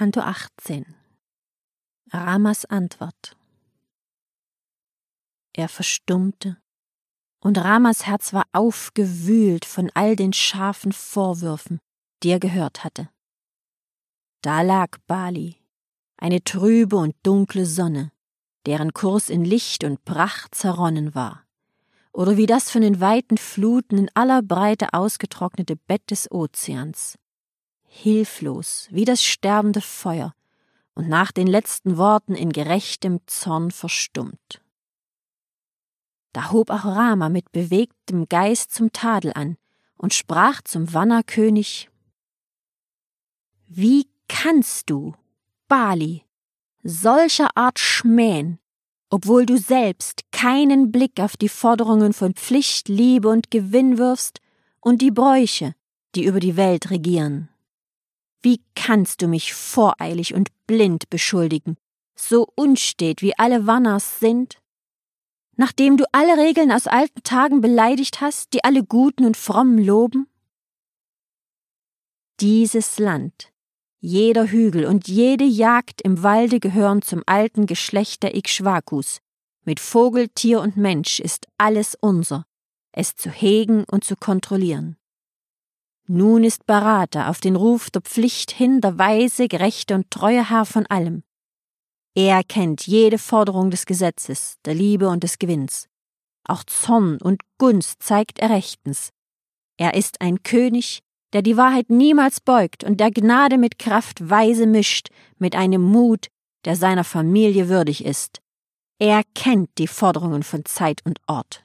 Kanto 18. Ramas Antwort. Er verstummte, und Ramas Herz war aufgewühlt von all den scharfen Vorwürfen, die er gehört hatte. Da lag Bali, eine trübe und dunkle Sonne, deren Kurs in Licht und Pracht zerronnen war, oder wie das von den weiten Fluten in aller Breite ausgetrocknete Bett des Ozeans, hilflos wie das sterbende Feuer und nach den letzten Worten in gerechtem Zorn verstummt. Da hob auch Rama mit bewegtem Geist zum Tadel an und sprach zum Wannerkönig: Wie kannst du, Bali, solcher Art schmähen, obwohl du selbst keinen Blick auf die Forderungen von Pflicht, Liebe und Gewinn wirfst und die Bräuche, die über die Welt regieren? Wie kannst du mich voreilig und blind beschuldigen, so unstet wie alle Wanners sind? Nachdem du alle Regeln aus alten Tagen beleidigt hast, die alle Guten und Frommen loben? Dieses Land, jeder Hügel und jede Jagd im Walde gehören zum alten Geschlecht der Ikshwakus. Mit Vogel, Tier und Mensch ist alles unser, es zu hegen und zu kontrollieren. Nun ist Bharata auf den Ruf der Pflicht hin der weise, gerechte und treue Herr von allem. Er kennt jede Forderung des Gesetzes, der Liebe und des Gewinns. Auch Zorn und Gunst zeigt er rechtens. Er ist ein König, der die Wahrheit niemals beugt und der Gnade mit Kraft weise mischt, mit einem Mut, der seiner Familie würdig ist. Er kennt die Forderungen von Zeit und Ort.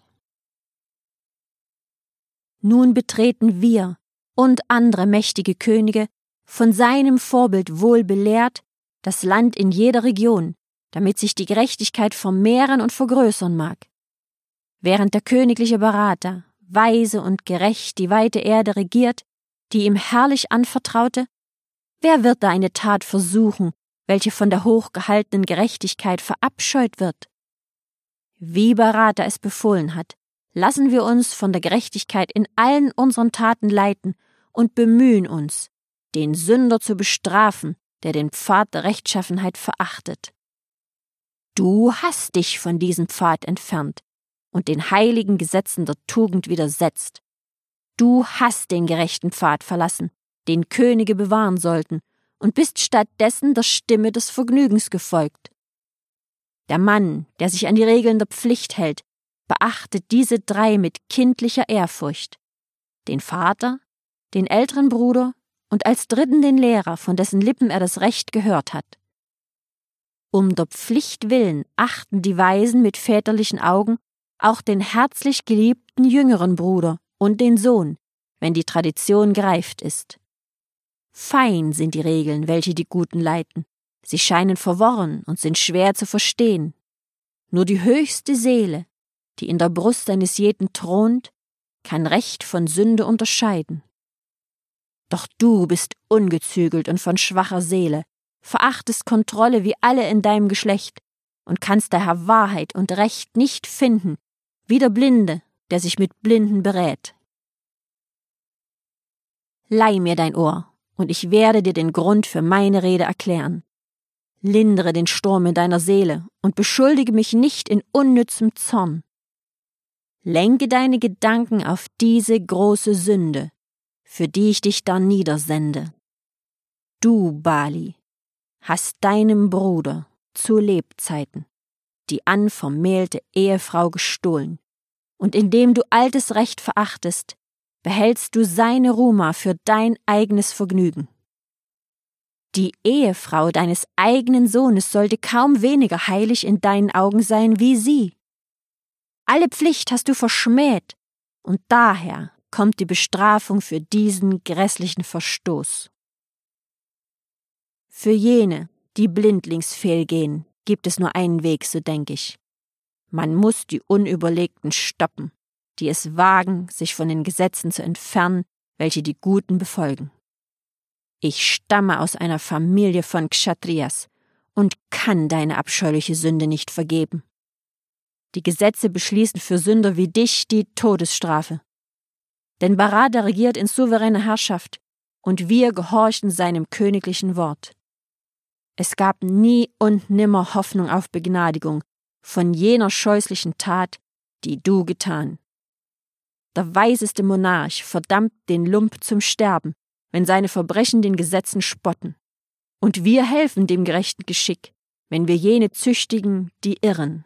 Nun betreten wir und andere mächtige Könige, von seinem Vorbild wohl belehrt, das Land in jeder Region, damit sich die Gerechtigkeit vermehren und vergrößern mag. Während der königliche Bharata, weise und gerecht die weite Erde regiert, die ihm herrlich anvertraute, wer wird da eine Tat versuchen, welche von der hochgehaltenen Gerechtigkeit verabscheut wird? Wie Bharata es befohlen hat, lassen wir uns von der Gerechtigkeit in allen unseren Taten leiten und bemühen uns, den Sünder zu bestrafen, der den Pfad der Rechtschaffenheit verachtet. Du hast dich von diesem Pfad entfernt und den heiligen Gesetzen der Tugend widersetzt. Du hast den gerechten Pfad verlassen, den Könige bewahren sollten, und bist stattdessen der Stimme des Vergnügens gefolgt. Der Mann, der sich an die Regeln der Pflicht hält, beachtet diese drei mit kindlicher Ehrfurcht: den Vater, den älteren Bruder und als dritten den Lehrer, von dessen Lippen er das Recht gehört hat. Um der Pflicht willen achten die Weisen mit väterlichen Augen auch den herzlich geliebten jüngeren Bruder und den Sohn, wenn die Tradition gereift ist. Fein sind die Regeln, welche die Guten leiten. Sie scheinen verworren und sind schwer zu verstehen. Nur die höchste Seele, die in der Brust eines jeden thront, kann Recht von Sünde unterscheiden. Doch du bist ungezügelt und von schwacher Seele, verachtest Kontrolle wie alle in deinem Geschlecht und kannst daher Wahrheit und Recht nicht finden, wie der Blinde, der sich mit Blinden berät. Leih mir dein Ohr, und ich werde dir den Grund für meine Rede erklären. Lindere den Sturm in deiner Seele und beschuldige mich nicht in unnützem Zorn. Lenke deine Gedanken auf diese große Sünde, für die ich dich da niedersende. Du, Bali, hast deinem Bruder zu Lebzeiten die anvermählte Ehefrau gestohlen, und indem du altes Recht verachtest, behältst du seine Ruma für dein eigenes Vergnügen. Die Ehefrau deines eigenen Sohnes sollte kaum weniger heilig in deinen Augen sein wie sie. Alle Pflicht hast du verschmäht, und daher kommt die Bestrafung für diesen grässlichen Verstoß. Für jene, die blindlings fehlgehen, gibt es nur einen Weg, so denke ich. Man muss die Unüberlegten stoppen, die es wagen, sich von den Gesetzen zu entfernen, welche die Guten befolgen. Ich stamme aus einer Familie von Kshatriyas und kann deine abscheuliche Sünde nicht vergeben. Die Gesetze beschließen für Sünder wie dich die Todesstrafe. Denn Bharata regiert in souveräner Herrschaft, und wir gehorchen seinem königlichen Wort. es gab nie und nimmer Hoffnung auf Begnadigung von jener scheußlichen Tat, die du getan. Der weiseste Monarch verdammt den Lump zum Sterben, wenn seine Verbrechen den Gesetzen spotten. Und wir helfen dem gerechten Geschick, wenn wir jene züchtigen, die irren.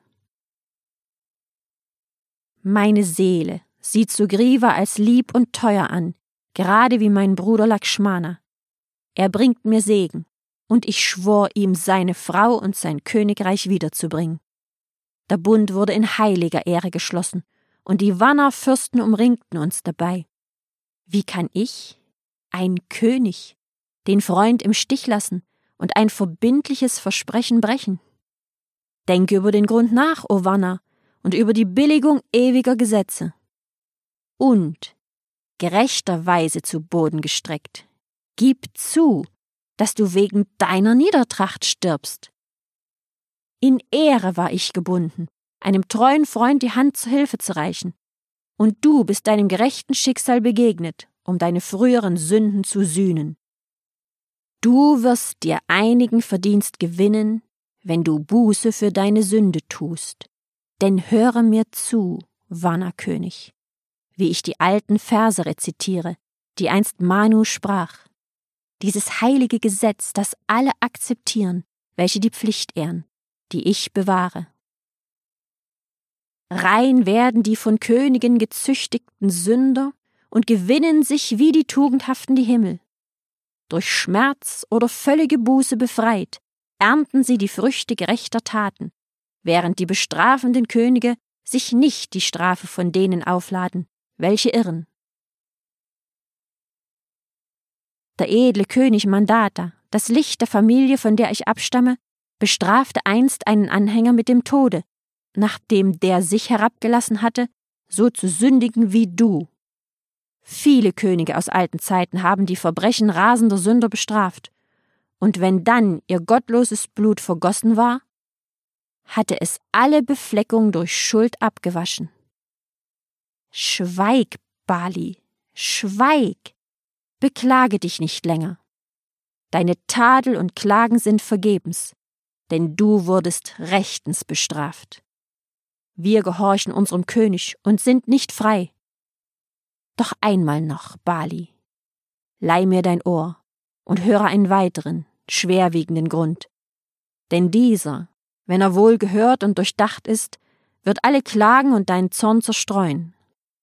Meine Seele sieht Sugriva als lieb und teuer an, gerade wie mein Bruder Lakshmana. Er bringt mir Segen, und ich schwor ihm, seine Frau und sein Königreich wiederzubringen. Der Bund wurde in heiliger Ehre geschlossen, und die Vanna-Fürsten umringten uns dabei. Wie kann ich, ein König, den Freund im Stich lassen und ein verbindliches Versprechen brechen? Denke über den Grund nach, o Vanna, und über die Billigung ewiger Gesetze. Und, gerechterweise zu Boden gestreckt, gib zu, dass du wegen deiner Niedertracht stirbst. In Ehre war ich gebunden, einem treuen Freund die Hand zur Hilfe zu reichen, und du bist deinem gerechten Schicksal begegnet, um deine früheren Sünden zu sühnen. Du wirst dir einigen Verdienst gewinnen, wenn du Buße für deine Sünde tust. Denn höre mir zu, Vanna-König, wie ich die alten Verse rezitiere, die einst Manu sprach. Dieses heilige Gesetz, das alle akzeptieren, welche die Pflicht ehren, die ich bewahre. Rein werden die von Königen gezüchtigten Sünder und gewinnen sich wie die Tugendhaften die Himmel. Durch Schmerz oder völlige Buße befreit, ernten sie die Früchte gerechter Taten, während die bestrafenden Könige sich nicht die Strafe von denen aufladen, welche irren. Der edle König Mandata, das Licht der Familie, von der ich abstamme, bestrafte einst einen Anhänger mit dem Tode, nachdem der sich herabgelassen hatte, so zu sündigen wie du. Viele Könige aus alten Zeiten haben die Verbrechen rasender Sünder bestraft, und wenn dann ihr gottloses Blut vergossen war, hatte es alle Befleckung durch Schuld abgewaschen. Schweig, Bali, schweig, beklage dich nicht länger. Deine Tadel und Klagen sind vergebens, denn du wurdest rechtens bestraft. Wir gehorchen unserem König und sind nicht frei. Doch einmal noch, Bali, leih mir dein Ohr und höre einen weiteren, schwerwiegenden Grund, denn dieser, wenn er wohl gehört und durchdacht ist, wird alle Klagen und deinen Zorn zerstreuen.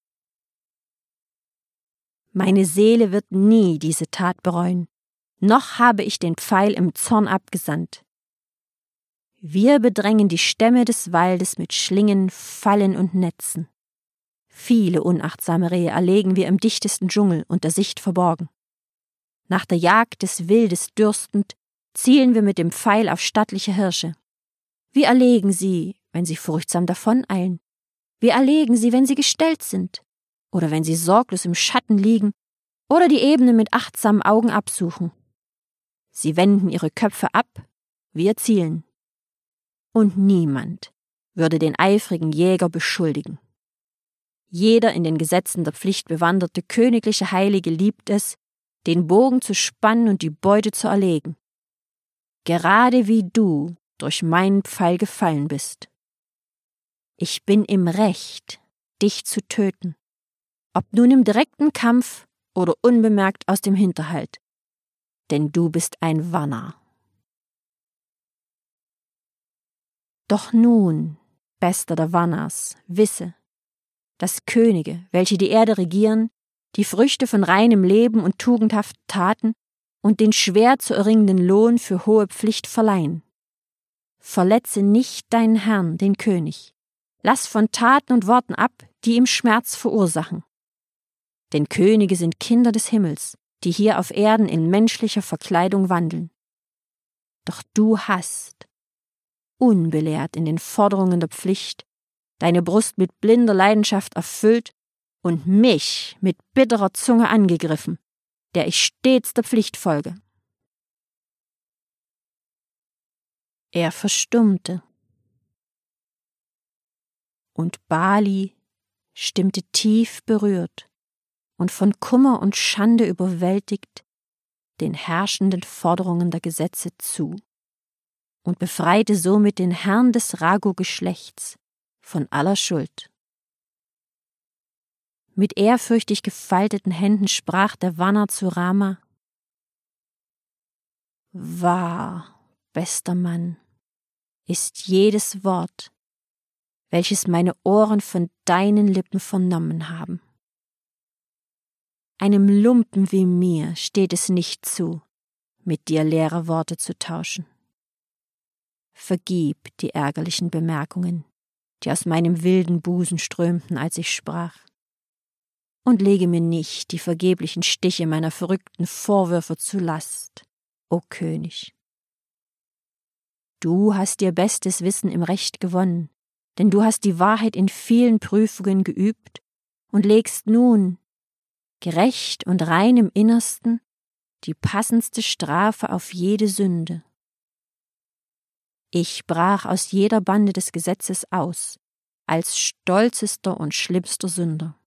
Meine Seele wird nie diese Tat bereuen, noch habe ich den Pfeil im Zorn abgesandt. Wir bedrängen die Stämme des Waldes mit Schlingen, Fallen und Netzen. Viele unachtsame Rehe erlegen wir im dichtesten Dschungel unter Sicht verborgen. Nach der Jagd des Wildes dürstend, zielen wir mit dem Pfeil auf stattliche Hirsche. Wir erlegen sie, wenn sie furchtsam davoneilen. Wir erlegen sie, wenn sie gestellt sind, oder wenn sie sorglos im Schatten liegen oder die Ebene mit achtsamen Augen absuchen. Sie wenden ihre Köpfe ab, wir zielen. Und niemand würde den eifrigen Jäger beschuldigen. Jeder in den Gesetzen der Pflicht bewanderte königliche Heilige liebt es, den Bogen zu spannen und die Beute zu erlegen. Gerade wie du durch meinen Pfeil gefallen bist. Ich bin im Recht, dich zu töten, ob nun im direkten Kampf oder unbemerkt aus dem Hinterhalt, denn du bist ein Vanna. Doch nun, bester der Vannas, wisse, dass Könige, welche die Erde regieren, die Früchte von reinem Leben und tugendhaften Taten und den schwer zu erringenden Lohn für hohe Pflicht verleihen. Verletze nicht deinen Herrn, den König. Lass von Taten und Worten ab, die ihm Schmerz verursachen. Denn Könige sind Kinder des Himmels, die hier auf Erden in menschlicher Verkleidung wandeln. Doch du hast, unbelehrt in den Forderungen der Pflicht, deine Brust mit blinder Leidenschaft erfüllt und mich mit bitterer Zunge angegriffen, der ich stets der Pflicht folge. Er verstummte. Und Bali stimmte tief berührt und von Kummer und Schande überwältigt den herrschenden Forderungen der Gesetze zu. und befreite somit den Herrn des Raghu-Geschlechts von aller Schuld. Mit ehrfürchtig gefalteten Händen sprach der Vanna zu Rama: Wahr, bester Mann, ist jedes Wort, welches meine Ohren von deinen Lippen vernommen haben. Einem Lumpen wie mir steht es nicht zu, mit dir leere Worte zu tauschen. Vergib die ärgerlichen Bemerkungen, die aus meinem wilden Busen strömten, als ich sprach, und lege mir nicht die vergeblichen Stiche meiner verrückten Vorwürfe zu Last, o König. Du hast dir bestes Wissen im Recht gewonnen, denn du hast die Wahrheit in vielen Prüfungen geübt und legst nun, gerecht und rein im Innersten, die passendste Strafe auf jede Sünde. Ich brach aus jeder Bande des Gesetzes aus, als stolzester und schlimmster Sünder.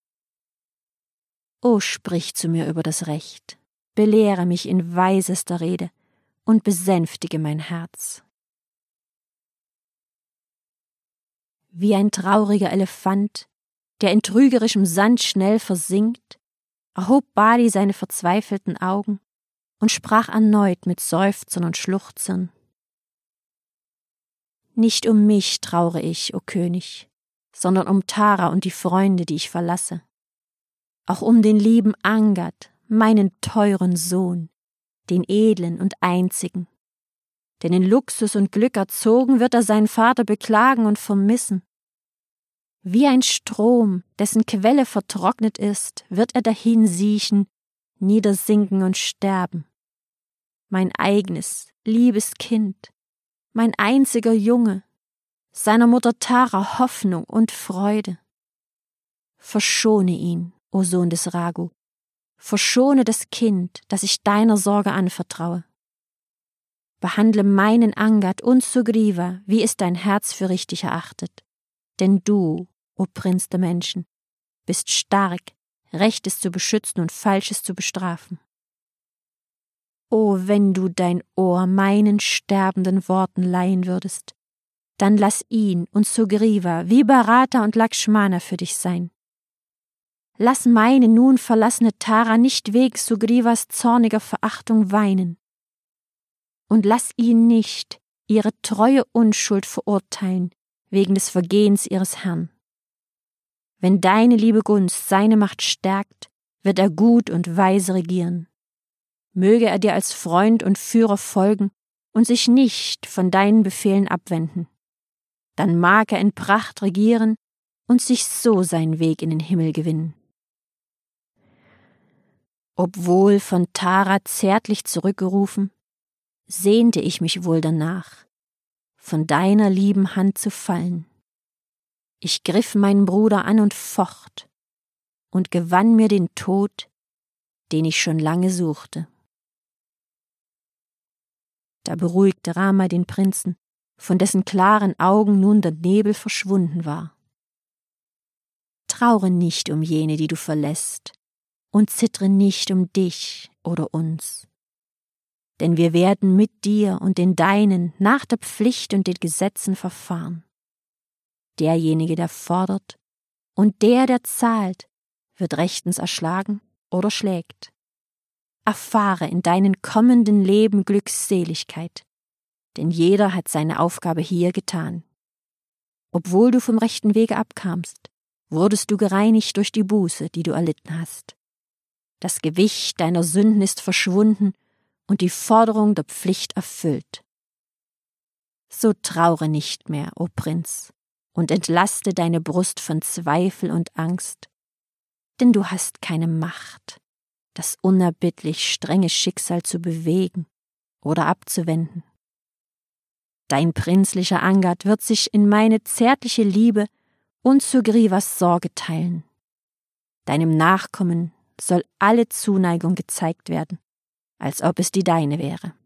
O sprich zu mir über das Recht, belehre mich in weisester Rede und besänftige mein Herz. Wie ein trauriger Elefant, der in trügerischem Sand schnell versinkt, erhob Bali seine verzweifelten Augen und sprach erneut mit Seufzern und Schluchzern: Nicht um mich traure ich, o König, sondern um Tara und die Freunde, die ich verlasse. Auch um den lieben Angad, meinen teuren Sohn, den edlen und einzigen. Denn in Luxus und Glück erzogen wird er seinen Vater beklagen und vermissen. Wie ein Strom, dessen Quelle vertrocknet ist, wird er dahin siechen, niedersinken und sterben. Mein eigenes, liebes Kind, mein einziger Junge, seiner Mutter Tara Hoffnung und Freude. Verschone ihn, o Sohn des Raghu, verschone das Kind, das ich deiner Sorge anvertraue. Behandle meinen Angad und Sugriva, wie es dein Herz für richtig erachtet. Denn du, o Prinz der Menschen, bist stark, Rechtes zu beschützen und Falsches zu bestrafen. O, wenn du dein Ohr meinen sterbenden Worten leihen würdest, dann lass ihn und Sugriva wie Bharata und Lakshmana für dich sein. Lass meine nun verlassene Tara nicht wegen Sugrivas zorniger Verachtung weinen. Und lass ihn nicht ihre treue Unschuld verurteilen wegen des Vergehens ihres Herrn. Wenn deine liebe Gunst seine Macht stärkt, wird er gut und weise regieren. Möge er dir als Freund und Führer folgen und sich nicht von deinen Befehlen abwenden. Dann mag er in Pracht regieren und sich so seinen Weg in den Himmel gewinnen. Obwohl von Tara zärtlich zurückgerufen, sehnte ich mich wohl danach, von deiner lieben Hand zu fallen. Ich griff meinen Bruder an und focht und gewann mir den Tod, den ich schon lange suchte. Da beruhigte Rama den Prinzen, von dessen klaren Augen nun der Nebel verschwunden war. Traure nicht um jene, die du verlässt, und zittre nicht um dich oder uns. Denn wir werden mit dir und den Deinen nach der Pflicht und den Gesetzen verfahren. Derjenige, der fordert, und der zahlt, wird rechtens erschlagen oder schlägt. Erfahre in deinem kommenden Leben Glückseligkeit, denn jeder hat seine Aufgabe hier getan. Obwohl du vom rechten Wege abkamst, wurdest du gereinigt durch die Buße, die du erlitten hast. Das Gewicht deiner Sünden ist verschwunden und die Forderung der Pflicht erfüllt. So traure nicht mehr, o Prinz, und entlaste deine Brust von Zweifel und Angst, denn du hast keine Macht, das unerbittlich strenge Schicksal zu bewegen oder abzuwenden. Dein prinzlicher Angad wird sich in meine zärtliche Liebe und Sugrivas Sorge teilen. Deinem Nachkommen soll alle Zuneigung gezeigt werden, als ob es die deine wäre.